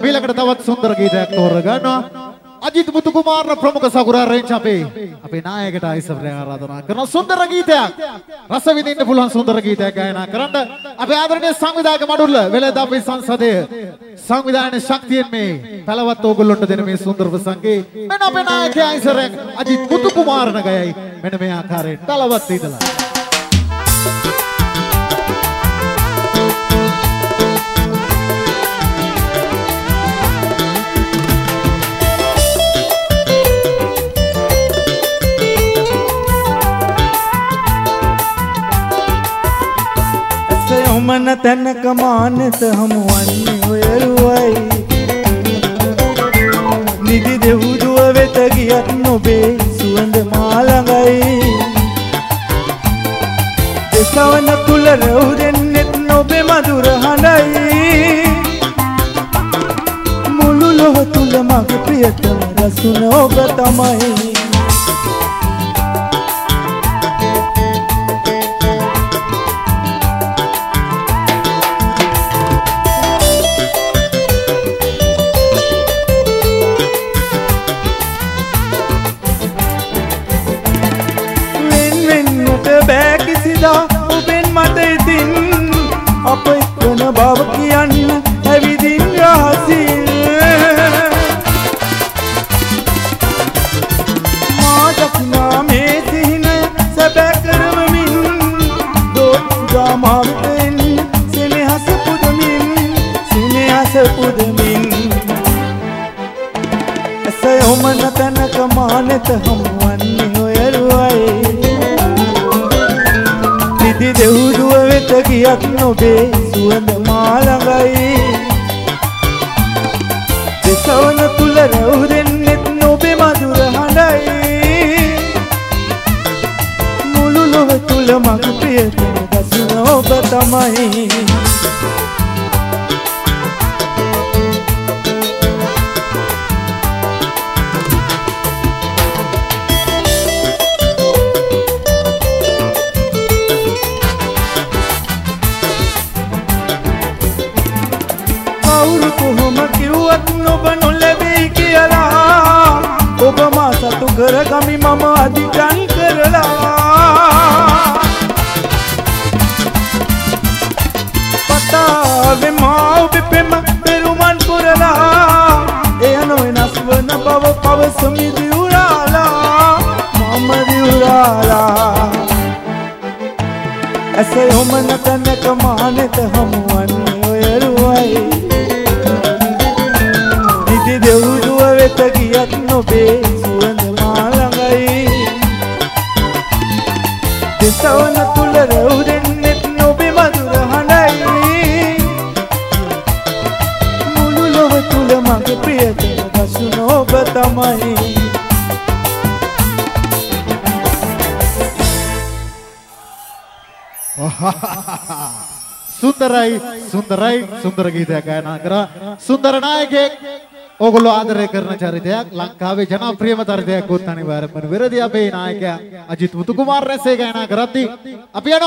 මීළඟට තවත් සුන්දර ගීතයක් තෝරගන්නවා. අජිත් මුතු කුමාර ප්‍රමුඛ සගුරාරෙන්ච අපේ නායකට ආයිසරේ ආරාධනා කරන සුන්දර ගීතයක්. රස විඳින්න පුළුවන් සුන්දර ගීතයක් ගායනා කරන්න අපේ ආදරණීය සංවිධායක මඩුල්ල වෙලෙද අපේ සංසදයේ සංවිධානය ශක්තියෙන් මේ පළවත් ඕගොල්ලන්ට දෙන මේ සුන්දර ප්‍රසංගේ මෙන්න අපේ නායකයා ආයිසරේ අජිත් මුතු කුමාර නගයයි මෙන්න මේ ආකාරයෙන් පළවත් ඉදලා मन तनक मानत हमुवන්නේ ඔයරුවයි නිදි දෙවුදුව වෙත ගියත් නොබේ සුවඳ මා ළඟයි දෙසවන තුල රවුදෙන්නෙත් නොබේ මధుර හඬයි මුළු ලොව තුල මගේ ප්‍රියතම රසුන ඔබ තමයි ඔබෙන් මට ඉතින් අප එක්වන බව කියන්න ඇවිදින් රහසින් මා දකිනා මේ සිහිනය සැබෑ කරවමින් දෝපුදා මාවිතෙන් සෙනෙහස පුදමින් ඇසය ඔමන තැනක මානෙත හමුවන්නේ ඔයරුවයි නිදි දෙවුදුව වෙත ගියත් නොබේ සුවඳ මා ළඟයි දෙසවන තුල රැවුදෙන්නෙත් නොබේ මధుර හඬයි මුළු ලොව තුල මගේ ප්‍රියතම දසුන ඔබ තමයි ඔබ මා සතු කරගමි මම අධිකන් කරලා පතාවේ මා ඔබ පෙම පෙරුමන් පුරලා එය නොවෙනස් වන බව පවසමි දිවුරාලා මම දිවුරාලා ඇසේ ඔමන තැනක මානෙත හමුවන්නේ ඔයරුවයි නිදි දෙවුදුව වෙත ගියත් නොබේ සුවඳ මා ළඟයි දෙසවන තුල රැවුදෙන්නෙත් නොබේ මధుර හඬයි මුළු ලොව තුල මගේ ප්‍රියතම දසුන ඔබ තමයි සුන්දර ගීතයක් ගායනා කරා සුන්දර නායකයෙක් ඕගොල්ලෝ ආදරය කරන චරිතයක් ලංකාවේ ජනප්‍රියම චරිතයක් උත් අනිවාර්යයෙන්ම වෙරදී අපේ නායකයා අජිත් මුතු කුමාර රැස්සේ ගායනා කරද්දී අපි